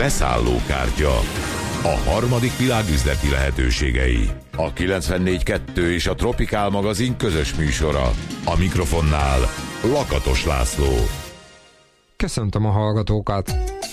Beszállókártya. A harmadik világ üzleti lehetőségei. A 94.2 és a Tropikál magazin közös műsora. A mikrofonnál Lakatos László. Köszöntöm a hallgatókat!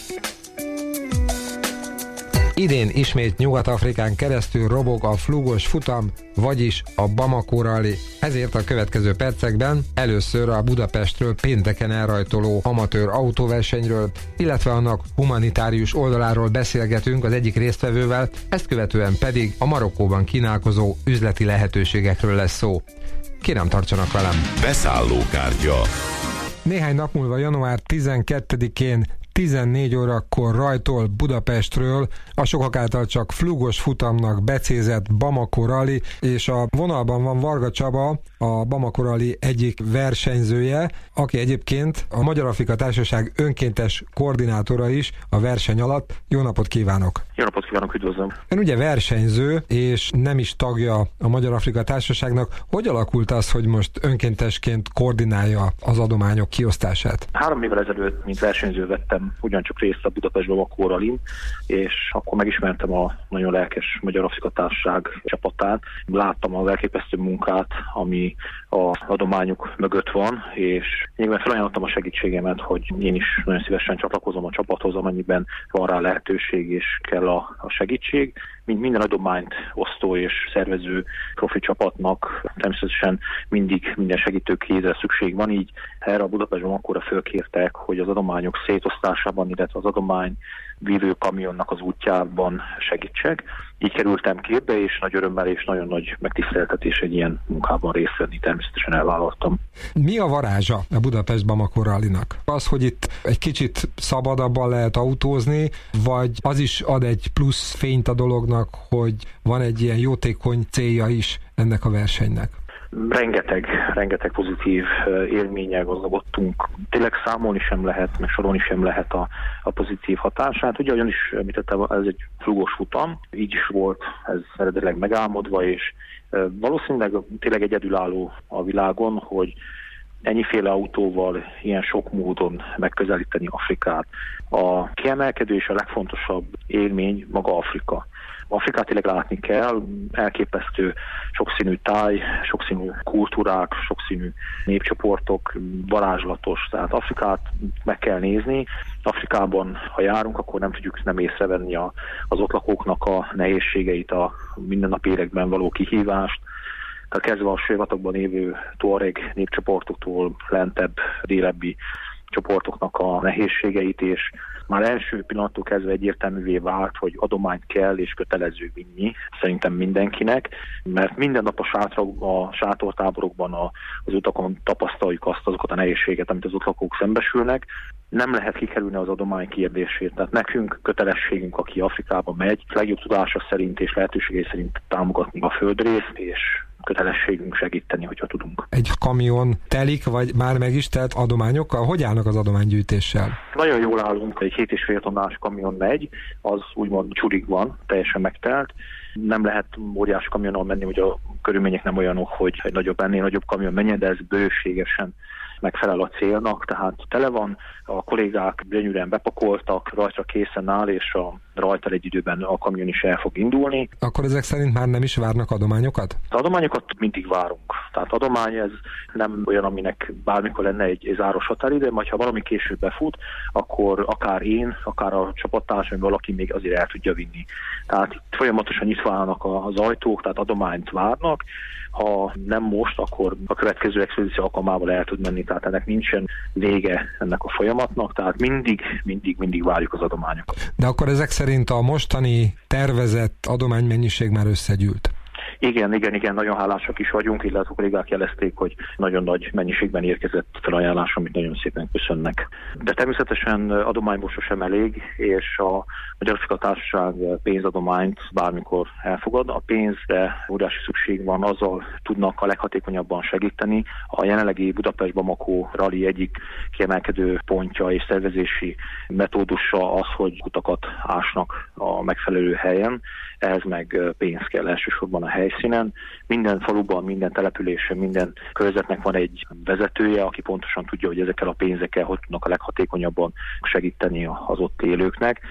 Idén ismét Nyugat-Afrikán keresztül robog a flugos futam, vagyis a Bamako Rally. Ezért a következő percekben először a Budapestről pénteken elrajtoló amatőr autóversenyről, illetve annak humanitárius oldaláról beszélgetünk az egyik résztvevővel, ezt követően pedig a Marokkóban kínálkozó üzleti lehetőségekről lesz szó. Kérem, tartsanak velem! Beszállókártya. Néhány nap múlva, január 12-én 14 órakor rajtol Budapestről a sokak által csak flugos futamnak becézett Bamako Rally, és a vonalban van Varga Csaba, a Bamako Rally egyik versenyzője, aki egyébként a Magyar-Afrika Társaság önkéntes koordinátora is a verseny alatt. Jó napot kívánok! Jó napot kívánok, üdvözlöm! Ön ugye versenyző, és nem is tagja a Magyar-Afrika Társaságnak. Hogy alakult az, hogy most önkéntesként koordinálja az adományok kiosztását? 3 évvel ezelőtt, mint versenyző vettem ugyancsak részt a Budapest Bamako Rallyn, és akkor megismertem a nagyon lelkes Magyar-Afrika Társaság csapatát. Láttam az elképesztő munkát, ami az adományok mögött van, és nyilván felajánlottam a segítségemet, hogy én is nagyon szívesen csatlakozom a csapathoz, amennyiben van rá lehetőség és kell a segítség. Mint minden adományt osztó és szervező profi csapatnak természetesen mindig minden segítőkézre szükség van, így erre a Budapest Bamakóra fölkértek, hogy az adományok szétosztásában, illetve az adomány vívő kamionnak az útjában segítsek. Így kerültem képbe, és nagy örömmel és nagyon nagy megtiszteltetés egy ilyen munkában részt venni, természetesen elvállaltam. Mi a varázsa a Budapest Bamako Rallynak? Az, hogy itt egy kicsit szabadabban lehet autózni, vagy az is ad egy plusz fényt a dolognak, hogy van egy ilyen jótékony célja is ennek a versenynek? Rengeteg pozitív élménnyel gazdagodtunk. Tényleg számolni sem lehet, meg sorolni sem lehet a pozitív hatását. Ugye, ahogyan is említettem, ez egy flugos futam, így is volt ez eredetileg megálmodva, és valószínűleg tényleg egyedülálló a világon, hogy ennyiféle autóval ilyen sok módon megközelíteni Afrikát. A kiemelkedő és a legfontosabb élmény maga Afrika. Afrikát tényleg látni kell, elképesztő sokszínű táj, sokszínű kultúrák, sokszínű népcsoportok, varázslatos. Tehát Afrikát meg kell nézni. Afrikában, ha járunk, akkor nem tudjuk nem észrevenni az ott lakóknak a nehézségeit, a mindennapi életben való kihívást. Tehát kezdve a sivatagban lévő tuareg népcsoportoktól lentebb, délebbi csoportoknak a nehézségeit, és már első pillanattól kezdve egyértelművé vált, hogy adományt kell és kötelező vinni, szerintem mindenkinek, mert minden nap a sátortáborokban, az utakon tapasztaljuk azokat a nehézséget, amit az ott lakók szembesülnek. Nem lehet kikerülni az adomány kérdését. Tehát nekünk kötelességünk, aki Afrikába megy, legjobb tudása szerint és lehetőségei szerint támogatni a földrészt, és kötelességünk segíteni, hogyha tudunk. Egy kamion telik, vagy már meg is telt adományokkal? Hogy állnak az adománygyűjtéssel? Nagyon jól állunk, egy 7,5 tonnás kamion megy, az úgymond csurig van, teljesen megtelt. Nem lehet óriás kamionnal menni, hogy a körülmények nem olyanok, hogy egy ennél nagyobb kamion menjen, de ez bőségesen megfelel a célnak, tehát tele van, a kollégák gyönyörűen bepakoltak, rajta készen áll, és rajta egy időben a kamion is el fog indulni. Akkor ezek szerint már nem is várnak adományokat? Az adományokat mindig várunk. Tehát adomány ez nem olyan, aminek bármikor lenne egy záros határidő, majd ha valami később befut, akkor akár én, akár a csapattársam, valaki még azért el tudja vinni. Tehát itt folyamatosan nyitva állnak az ajtók, tehát adományt várnak. Ha nem most, akkor a következő expedíció alkalmával el tud menni, tehát ennek nincsen vége ennek a folyamatnak, tehát mindig várjuk az adományokat. De akkor ezek szerint a mostani tervezett adománymennyiség már összegyűlt? Igen, nagyon hálásak is vagyunk, illetve a kollégák jelezték, hogy nagyon nagy mennyiségben érkezett felajánlás, amit nagyon szépen köszönnek. De természetesen adományból sosem elég, és a Magyar-Afrika Társaság pénzadományt bármikor elfogad. A pénzre óriási szükség van, azzal tudnak a leghatékonyabban segíteni. A jelenlegi Budapest Bamako Rally egyik kiemelkedő pontja és szervezési metódusa az, hogy kutakat ásnak a megfelelő helyen. Ehhez meg pénz kell elsősorban a helyszínen. Minden faluban, minden településen, minden körzetnek van egy vezetője, aki pontosan tudja, hogy ezekkel a pénzekkel hogy tudnak a leghatékonyabban segíteni az ott élőknek.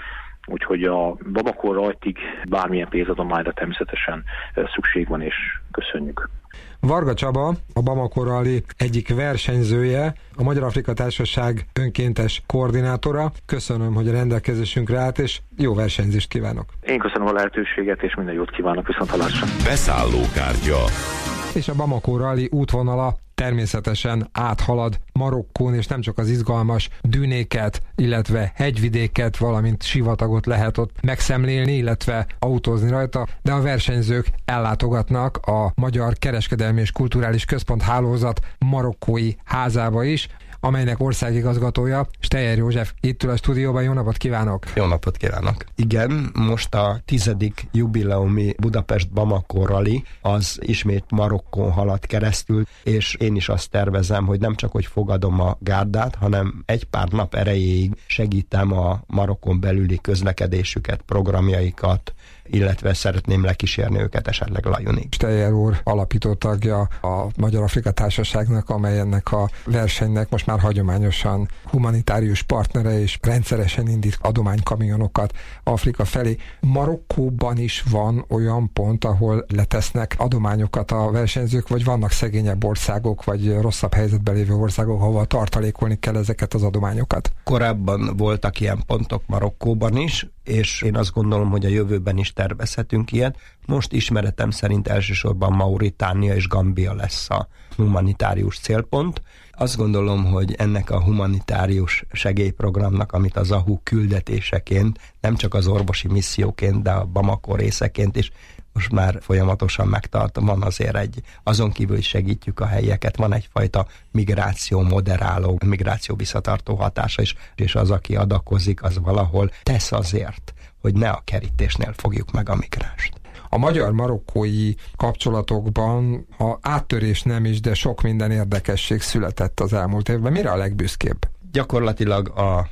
úgyhogy a Bamako rajtig bármilyen pénzadományra természetesen szükség van, és köszönjük. Varga Csaba, a Bamako Rally egyik versenyzője, a Magyar-Afrika Társaság önkéntes koordinátora. Köszönöm, hogy a rendelkezésünkre állt, és jó versenyzést kívánok. Én köszönöm a lehetőséget, és minden jót kívánok, viszonthallásra. Beszállókártya. És a Bamako Rally útvonala természetesen áthalad Marokkón, és nem csak az izgalmas dűnéket, illetve hegyvidéket, valamint sivatagot lehet ott megszemlélni, illetve autózni rajta, de a versenyzők ellátogatnak a Magyar Kereskedelmi és Kulturális Központ hálózat marokkói házába is, amelynek országigazgatója Steyer József itt ül a stúdióban. Jó napot kívánok! Jó napot kívánok! Igen, most a 10. jubileumi Budapest-Bamako Rally az ismét Marokkón halad keresztül, és én is azt tervezem, hogy nem csak hogy fogadom a gárdát, hanem egy pár nap erejéig segítem a Marokkon belüli közlekedésüket, programjaikat, illetve szeretném lekísérni őket esetleg Lajunig. Steyer úr alapító tagja a Magyar-Afrika Társaságnak, amely ennek a versenynek most már hagyományosan humanitárius partnere, és rendszeresen indít adománykamionokat Afrika felé. Marokkóban is van olyan pont, ahol letesznek adományokat a versenyzők, vagy vannak szegényebb országok, vagy rosszabb helyzetben lévő országok, ahol tartalékolni kell ezeket az adományokat? Korábban voltak ilyen pontok Marokkóban is, és én azt gondolom, hogy a jövőben is tervezhetünk ilyet. Most ismeretem szerint elsősorban Mauritánia és Gambia lesz a humanitárius célpont. Azt gondolom, hogy ennek a humanitárius segélyprogramnak, amit az AHU küldetéseként, nem csak az orvosi misszióként, de a Bamako részeként is most már folyamatosan megtartom, van azért azon kívül is segítjük a helyieket, van egyfajta migráció moderáló, migráció visszatartó hatása is, és az, aki adakozik, az valahol tesz azért, hogy ne a kerítésnél fogjuk meg a migránst. A magyar-marokkói kapcsolatokban, ha áttörés nem is, de sok minden érdekesség született az elmúlt évben. Mire a legbüszkébb? Gyakorlatilag a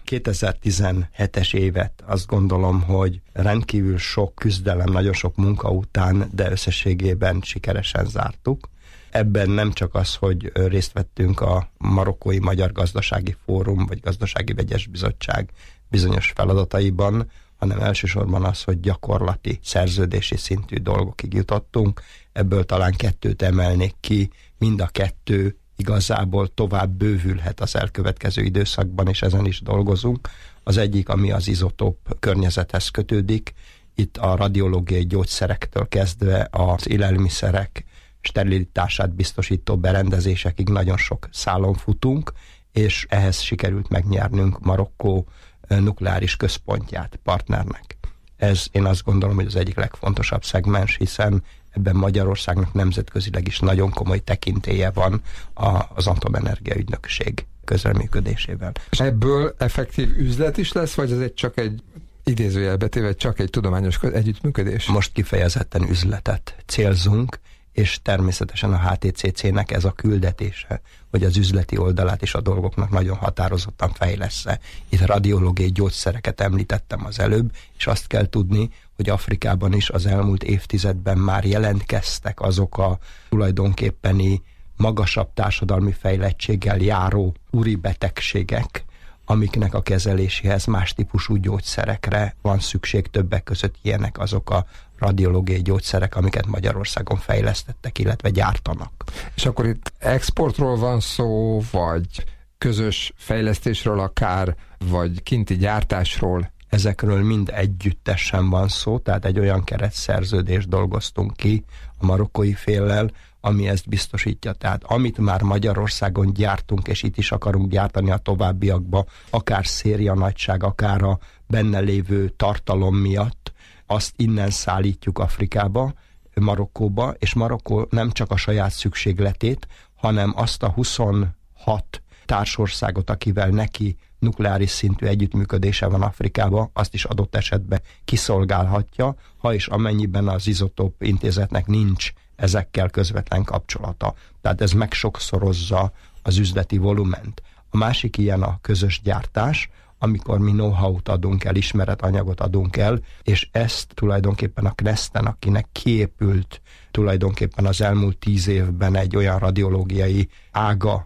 2017-es évet azt gondolom, hogy rendkívül sok küzdelem, nagyon sok munka után, de összességében sikeresen zártuk. Ebben nem csak az, hogy részt vettünk a Marokkói Magyar Gazdasági Fórum, vagy Gazdasági Vegyes Bizottság bizonyos feladataiban, hanem elsősorban az, hogy gyakorlati, szerződési szintű dolgokig jutottunk. Ebből talán 2 emelnék ki, mind a 2 igazából tovább bővülhet az elkövetkező időszakban, és ezen is dolgozunk. Az egyik, ami az izotóp környezethez kötődik, itt a radiológiai gyógyszerektől kezdve az élelmiszerek sterilitását biztosító berendezésekig nagyon sok szálon futunk, és ehhez sikerült megnyernünk Marokkó nukleáris központját partnernek. Ez én azt gondolom, hogy az egyik legfontosabb szegmens, hiszen ebben Magyarországnak nemzetközileg is nagyon komoly tekintélye van az Atomenergia Ügynökség közreműködésével. És ebből effektív üzlet is lesz, vagy ez csak egy idézőjelbe téve, csak egy tudományos együttműködés? Most kifejezetten üzletet célzunk, és természetesen a HTCC-nek ez a küldetése, hogy az üzleti oldalát is a dolgoknak nagyon határozottan fejlessze. Itt radiológiai gyógyszereket említettem az előbb, és azt kell tudni, hogy Afrikában is az elmúlt évtizedben már jelentkeztek azok a tulajdonképpeni magasabb társadalmi fejlettséggel járó úri betegségek, amiknek a kezeléséhez más típusú gyógyszerekre van szükség, többek között ilyenek azok a radiológiai gyógyszerek, amiket Magyarországon fejlesztettek, illetve gyártanak. És akkor itt exportról van szó, vagy közös fejlesztésről akár, vagy kinti gyártásról? Ezekről mind együttesen van szó, tehát egy olyan keretszerződést dolgoztunk ki a marokkói féllel, ami ezt biztosítja. Tehát amit már Magyarországon gyártunk, és itt is akarunk gyártani a továbbiakba, akár széria nagyság, akár a benne lévő tartalom miatt, azt innen szállítjuk Afrikába, Marokkóba, és Marokkó nem csak a saját szükségletét, hanem azt a 26 társországot, akivel neki nukleáris szintű együttműködése van Afrikába, azt is adott esetben kiszolgálhatja, ha és amennyiben az Izotóp Intézetnek nincs ezekkel közvetlen kapcsolata. Tehát ez megsokszorozza az üzleti volument. A másik ilyen a közös gyártás, amikor mi know-how-t adunk el, ismeretanyagot adunk el, és ezt tulajdonképpen a CNEST-en, akinek kiépült tulajdonképpen az elmúlt 10 évben egy olyan radiológiai ága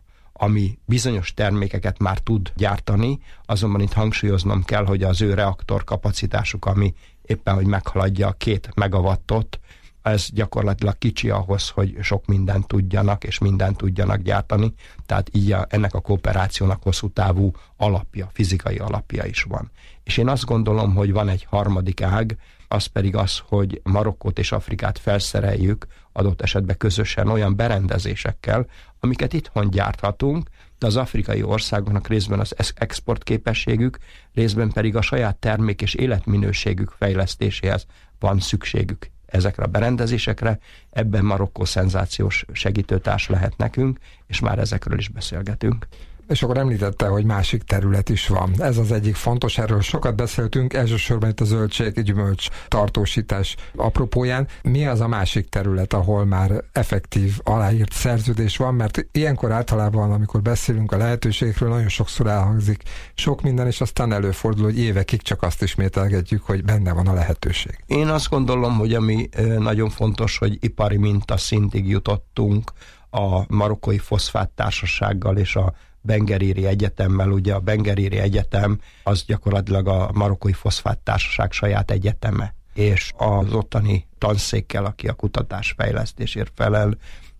ami bizonyos termékeket már tud gyártani, azonban itt hangsúlyoznom kell, hogy az ő reaktorkapacitásuk, ami éppen, hogy meghaladja a 2 megawattot, ez gyakorlatilag kicsi ahhoz, hogy sok mindent tudjanak, és mindent tudjanak gyártani, tehát így ennek a kooperációnak hosszú távú alapja, fizikai alapja is van. És én azt gondolom, hogy van egy harmadik ág, az pedig az, hogy Marokkót és Afrikát felszereljük adott esetben közösen olyan berendezésekkel, amiket itthon gyárthatunk, de az afrikai országoknak részben az exportképességük, részben pedig a saját termék és életminőségük fejlesztéséhez van szükségük ezekre a berendezésekre. Ebben Marokkó szenzációs segítőtárs lehet nekünk, és már ezekről is beszélgetünk. És akkor említette, hogy másik terület is van. Ez az egyik fontos, erről sokat beszéltünk, elsősorban itt a zöldség-gyümölcs tartósítás apropóján. Mi az a másik terület, ahol már effektív aláírt szerződés van? Mert ilyenkor általában, amikor beszélünk a lehetőségekről, nagyon sokszor elhangzik sok minden, és aztán előfordul, hogy évekig csak azt ismételgetjük, hogy benne van a lehetőség. Én azt gondolom, hogy ami nagyon fontos, hogy ipari mintaszintig jutottunk a Marokkói Foszfát Társasággal és a Bengeriri Egyetemmel. Ugye a Bengeriri Egyetem az gyakorlatilag a Marokkói Foszfát Társaság saját egyeteme, és az ottani tanszékkel, aki a kutatásfejlesztésért felel,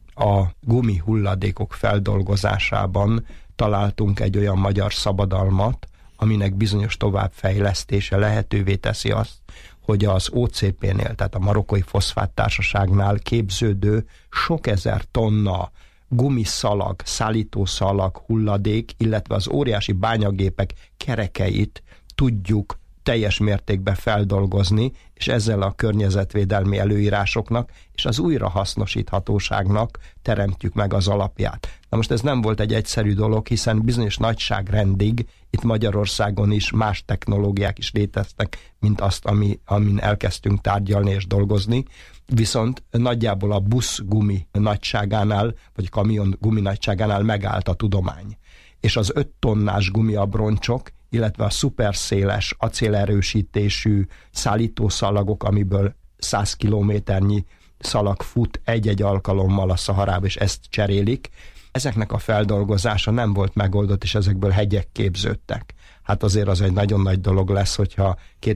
a gumi hulladékok feldolgozásában találtunk egy olyan magyar szabadalmat, aminek bizonyos továbbfejlesztése lehetővé teszi azt, hogy az OCP-nél, tehát a Marokkói Foszfát Társaságnál képződő sok ezer tonna gumiszalag, szállítószalag, hulladék, illetve az óriási bányagépek kerekeit tudjuk teljes mértékben feldolgozni, és ezzel a környezetvédelmi előírásoknak és az újrahasznosíthatóságnak teremtjük meg az alapját. Na most ez nem volt egy egyszerű dolog, hiszen bizonyos nagyságrendig itt Magyarországon is más technológiák is léteztek, mint azt, amin elkezdtünk tárgyalni és dolgozni, viszont nagyjából a buszgumi nagyságánál, vagy kamion gumi nagyságánál megállt a tudomány. És az 5 tonnás gumiabroncsok, illetve a szuperszéles acélerősítésű szállítószalagok, amiből 100 kilométernyi szalag fut egy-egy alkalommal a Szaharába, és ezt cserélik, ezeknek a feldolgozása nem volt megoldott, és ezekből hegyek képződtek. Hát azért az egy nagyon nagy dolog lesz, hogyha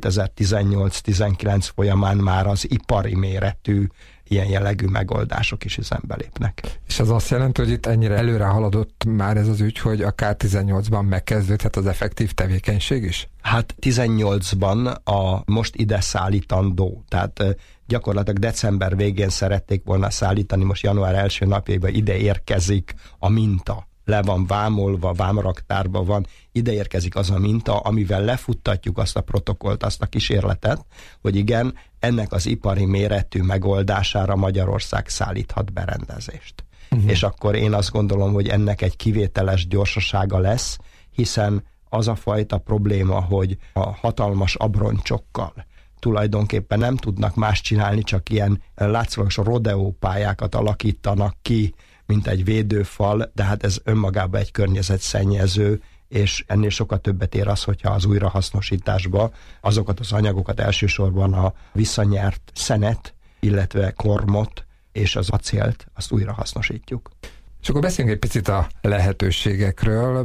2018-19 folyamán már az ipari méretű ilyen jellegű megoldások is üzembe lépnek. És ez azt jelenti, hogy itt ennyire előre haladott már ez az ügy, hogy akár 18-ban megkezdődhet az effektív tevékenység is? Hát 18-ban a most ide szállítandó, tehát gyakorlatilag december végén szerették volna szállítani, most január első napjában ide érkezik a minta. Le van vámolva, vámraktárban van, ide érkezik az a minta, amivel lefuttatjuk azt a protokollt, azt a kísérletet, hogy igen, ennek az ipari méretű megoldására Magyarország szállíthat berendezést. És akkor én azt gondolom, hogy ennek egy kivételes gyorsasága lesz, hiszen az a fajta probléma, hogy a hatalmas abroncsokkal tulajdonképpen nem tudnak más csinálni, csak ilyen látszólagos rodeópályákat alakítanak ki, mint egy védőfal, de hát ez önmagában egy környezetszennyező, és ennél sokkal többet ér az, hogyha az újrahasznosításba azokat az anyagokat, elsősorban a visszanyert szenet, illetve kormot és az acélt, azt újrahasznosítjuk. És akkor beszéljünk egy picit a lehetőségekről,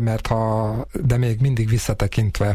de még mindig visszatekintve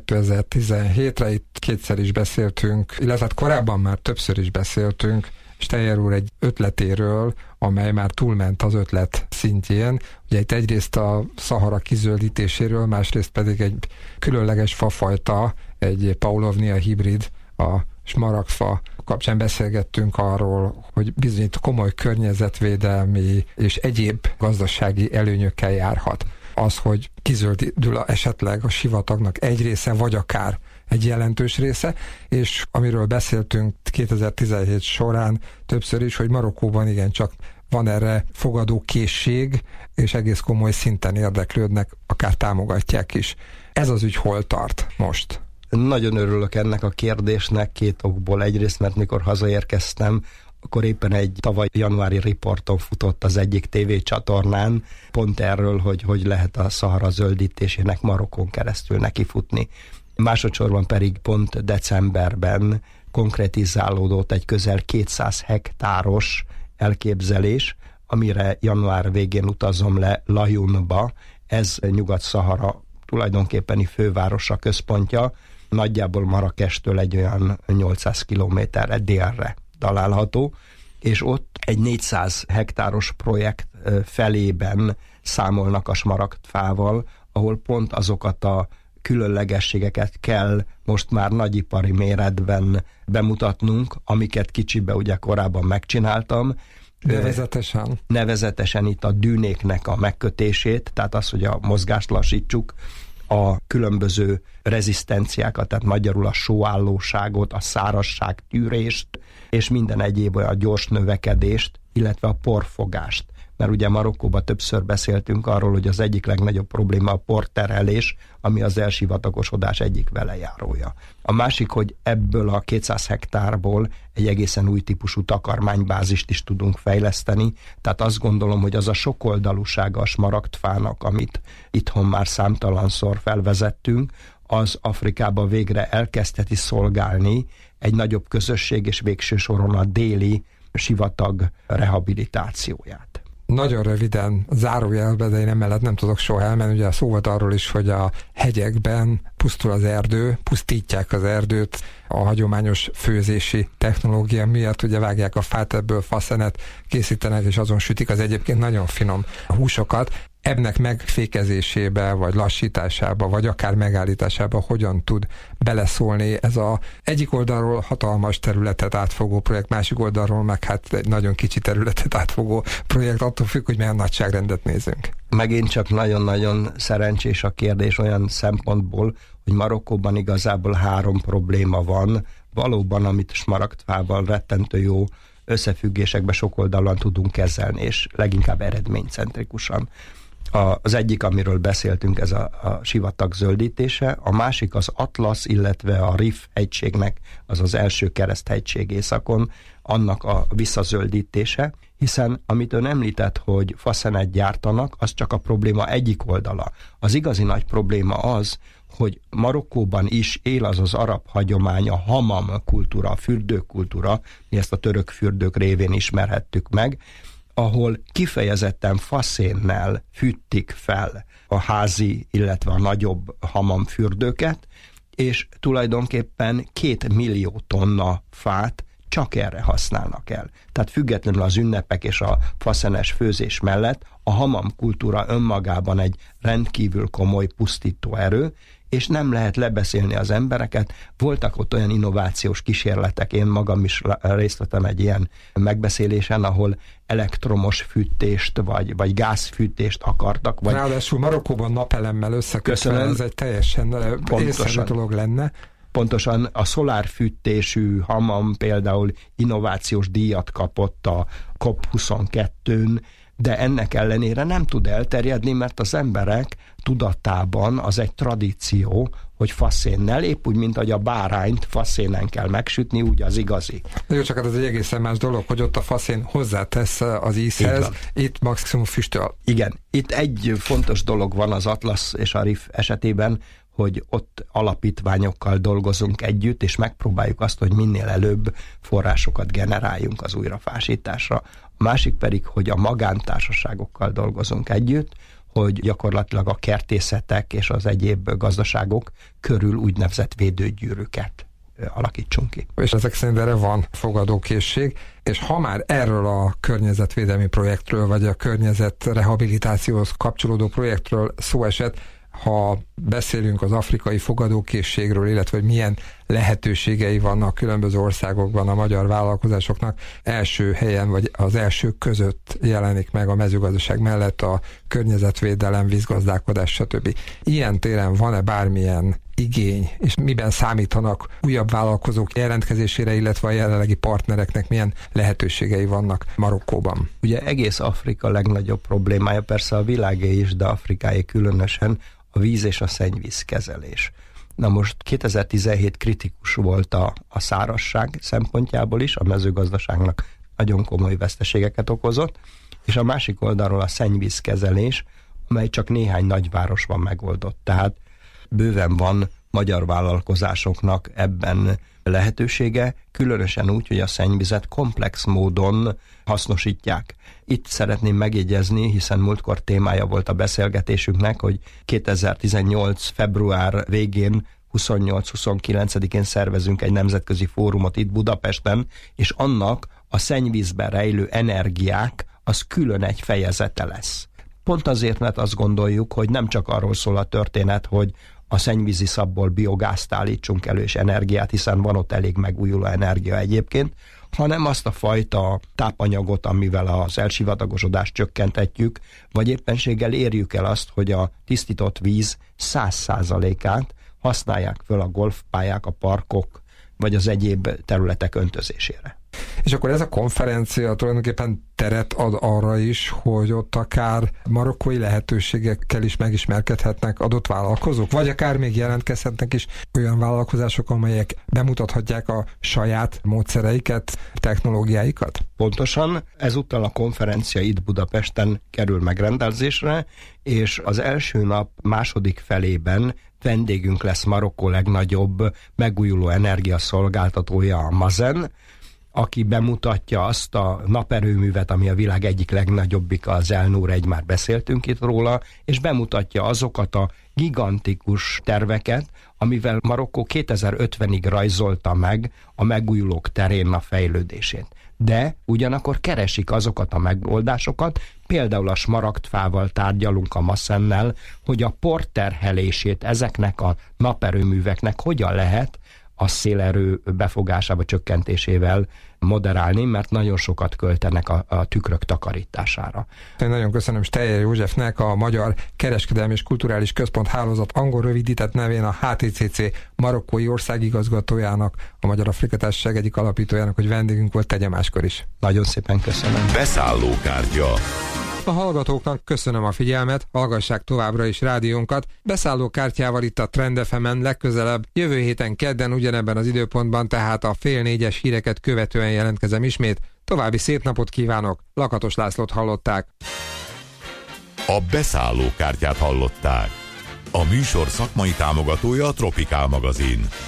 2017-re, itt kétszer is beszéltünk, illetve korábban már többször is beszéltünk Steyer úr egy ötletéről, amely már túlment az ötlet szintjén. Ugye itt egyrészt a Szahara kizöldítéséről, másrészt pedig egy különleges fafajta, egy paulovnia hibrid, a smaragdfa kapcsán beszélgettünk arról, hogy bizony komoly környezetvédelmi és egyéb gazdasági előnyökkel járhat. Az, hogy kizöldül esetleg a sivatagnak egy része, vagy akár egy jelentős része, és amiről beszéltünk 2017 során többször is, hogy Marokkóban igencsak van erre fogadó készség, és egész komoly szinten érdeklődnek, akár támogatják is. Ez az ügy hol tart most? Nagyon örülök ennek a kérdésnek 2 okból. Egyrészt, mert mikor hazaérkeztem, akkor éppen egy tavaly januári riporton futott az egyik tévécsatornán, pont erről, hogy lehet a Szahara zöldítésének Marokkon keresztül nekifutni. Másodszorban pedig pont decemberben konkretizálódott egy közel 200 hektáros elképzelés, amire január végén utazom le Lajunba, ez Nyugat-Szahara tulajdonképpeni fővárosa, központja, nagyjából Marrakestől egy olyan 800 kilométerre délre található, és ott egy 400 hektáros projekt felében számolnak a smaragdfával, ahol pont azokat a különlegességeket kell most már nagyipari méretben bemutatnunk, amiket kicsibe ugye korábban megcsináltam. Nevezetesen itt a dűnéknek a megkötését, tehát az, hogy a mozgást lassítsuk, a különböző rezisztenciákat, tehát magyarul a sóállóságot, a szárazság tűrést, és minden egyéb olyan gyors növekedést, illetve a porfogást. Mert ugye Marokkóban többször beszéltünk arról, hogy az egyik legnagyobb probléma a porterhelés, ami az elsivatagosodás egyik velejárója. A másik, hogy ebből a 200 hektárból egy egészen új típusú takarmánybázist is tudunk fejleszteni, tehát azt gondolom, hogy az a sokoldalúsága a smaragdfának, amit itthon már számtalanszor felvezettünk, az Afrikába végre elkezdheti szolgálni egy nagyobb közösség és végső soron a déli sivatag rehabilitációját. Nagyon röviden, zárójelbe, de én emellett nem tudok soha elmenni, ugye szó volt arról is, hogy a hegyekben pusztul az erdő, pusztítják az erdőt a hagyományos főzési technológia miatt, ugye vágják a fát, ebből faszenet készítenek, és azon sütik az egyébként nagyon finom húsokat. Ennek megfékezésébe, vagy lassításába, vagy akár megállításába hogyan tud beleszólni ez a egyik oldalról hatalmas területet átfogó projekt, másik oldalról meg hát egy nagyon kicsi területet átfogó projekt, attól függ, hogy milyen nagyságrendet nézünk. Megint csak nagyon-nagyon szerencsés a kérdés olyan szempontból, hogy Marokkóban igazából 3 probléma van, valóban, amit smaragdfával rettentő jó összefüggésekbe sokoldalúan tudunk kezelni, és leginkább eredménycentrikusan. Az egyik, amiről beszéltünk, ez a sivatag zöldítése, a másik az Atlasz, illetve a Rif hegységnek, az az első kereszthegység északon, annak a visszazöldítése, hiszen amit ön említett, hogy faszenet gyártanak, az csak a probléma egyik oldala. Az igazi nagy probléma az, hogy Marokkóban is él az az arab hagyomány, a hamam kultúra, a fürdőkultúra, mi ezt a török fürdők révén ismerhettük meg, ahol kifejezetten faszénnel fűtik fel a házi, illetve a nagyobb hamamfürdőket, és tulajdonképpen 2 millió tonna fát csak erre használnak el. Tehát függetlenül az ünnepek és a faszenes főzés mellett a hamamkultúra önmagában egy rendkívül komoly pusztító erő, és nem lehet lebeszélni az embereket. Voltak ott olyan innovációs kísérletek, én magam is részt vettem egy ilyen megbeszélésen, ahol elektromos fűtést, vagy gázfűtést akartak. Vagy... Ráadásul Marokkóban napelemmel összekötve, ez egy teljesen észszerű dolog lenne. Pontosan a szolárfűtésű hamam például innovációs díjat kapott a COP22-n, de ennek ellenére nem tud elterjedni, mert az emberek tudatában az egy tradíció, hogy faszénnel, épp úgy, mint hogy a bárányt faszénen kell megsütni, úgy az igazi. Jó, csak ez egy egészen más dolog, hogy ott a faszén hozzátesz az ízhez, itt maximum füstöl. Igen, itt egy fontos dolog van az Atlasz és a Rif esetében, hogy ott alapítványokkal dolgozunk együtt, és megpróbáljuk azt, hogy minél előbb forrásokat generáljunk az újrafásításra. A másik pedig, hogy a magántársaságokkal dolgozunk együtt, hogy gyakorlatilag a kertészetek és az egyéb gazdaságok körül úgynevezett védőgyűrűket alakítsunk ki. És ezek szerint erre van fogadókészség, és ha már erről a környezetvédelmi projektről, vagy a környezetrehabilitációhoz kapcsolódó projektről szó esett, ha beszélünk az afrikai fogadókészségről, illetve hogy milyen lehetőségei vannak különböző országokban a magyar vállalkozásoknak, első helyen, vagy az elsők között jelenik meg a mezőgazdaság mellett a környezetvédelem, vízgazdálkodás, stb. Ilyen téren van-e bármilyen igény, és miben számítanak újabb vállalkozók jelentkezésére, illetve a jelenlegi partnereknek milyen lehetőségei vannak Marokkóban? Ugye egész Afrika legnagyobb problémája, persze a világé is, de Afrikáé különösen a víz és a szennyvízkezelés. Na most 2017 kritikus volt a szárazság szempontjából is, a mezőgazdaságnak nagyon komoly veszteségeket okozott, és a másik oldalról a szennyvízkezelés, amely csak néhány nagyvárosban megoldott. Tehát bőven van magyar vállalkozásoknak ebben lehetősége, különösen úgy, hogy a szennyvizet komplex módon hasznosítják. Itt szeretném megjegyezni, hiszen múltkor témája volt a beszélgetésünknek, hogy 2018. február végén 28-29-én szervezünk egy nemzetközi fórumot itt Budapesten, és annak a szennyvízben rejlő energiák az külön egy fejezete lesz. Pont azért, mert azt gondoljuk, hogy nem csak arról szól a történet, hogy a szennyvízi szabból biogázt állítsunk elő és energiát, hiszen van ott elég megújuló energia egyébként, hanem azt a fajta tápanyagot, amivel az elsivatagosodást csökkenthetjük, vagy éppenséggel érjük el azt, hogy a tisztított víz 100%-át használják föl a golfpályák, a parkok, vagy az egyéb területek öntözésére. És akkor ez a konferencia tulajdonképpen teret ad arra is, hogy ott akár marokkói lehetőségekkel is megismerkedhetnek adott vállalkozók, vagy akár még jelentkezhetnek is olyan vállalkozások, amelyek bemutathatják a saját módszereiket, technológiáikat? Pontosan, ezúttal a konferencia itt Budapesten kerül megrendezésre, és az első nap második felében vendégünk lesz Marokkó legnagyobb megújuló energiaszolgáltatója, a Mazen, aki bemutatja azt a naperőművet, ami a világ egyik legnagyobbik, az El Noor 1, már beszéltünk itt róla, és bemutatja azokat a gigantikus terveket, amivel Marokkó 2050-ig rajzolta meg a megújulók terén a fejlődését. De ugyanakkor keresik azokat a megoldásokat, például a smaragdfával tárgyalunk a Mazennel, hogy a porterhelését ezeknek a naperőműveknek hogyan lehet a szélerő befogásába, csökkentésével moderálni, mert nagyon sokat költenek a tükrök takarítására. Én nagyon köszönöm Steyer Józsefnek, a Magyar Kereskedelmi és Kulturális Központ Hálózat angol rövidített nevén a HTCC marokkói országigazgatójának, a Magyar Afrika Társaság egyik alapítójának, hogy vendégünk volt, tegye máskor is. Nagyon szépen köszönöm. Beszállókártya. A hallgatóknak köszönöm a figyelmet, hallgassák továbbra is rádiónkat. Beszállókártyával itt a Trend FM-en legközelebb, jövő héten kedden ugyanebben az időpontban, tehát a 3:30 híreket követően jelentkezem ismét. További szép napot kívánok, Lakatos Lászlót hallották. A beszállókártyát hallották. A műsor szakmai támogatója a Tropikál magazin.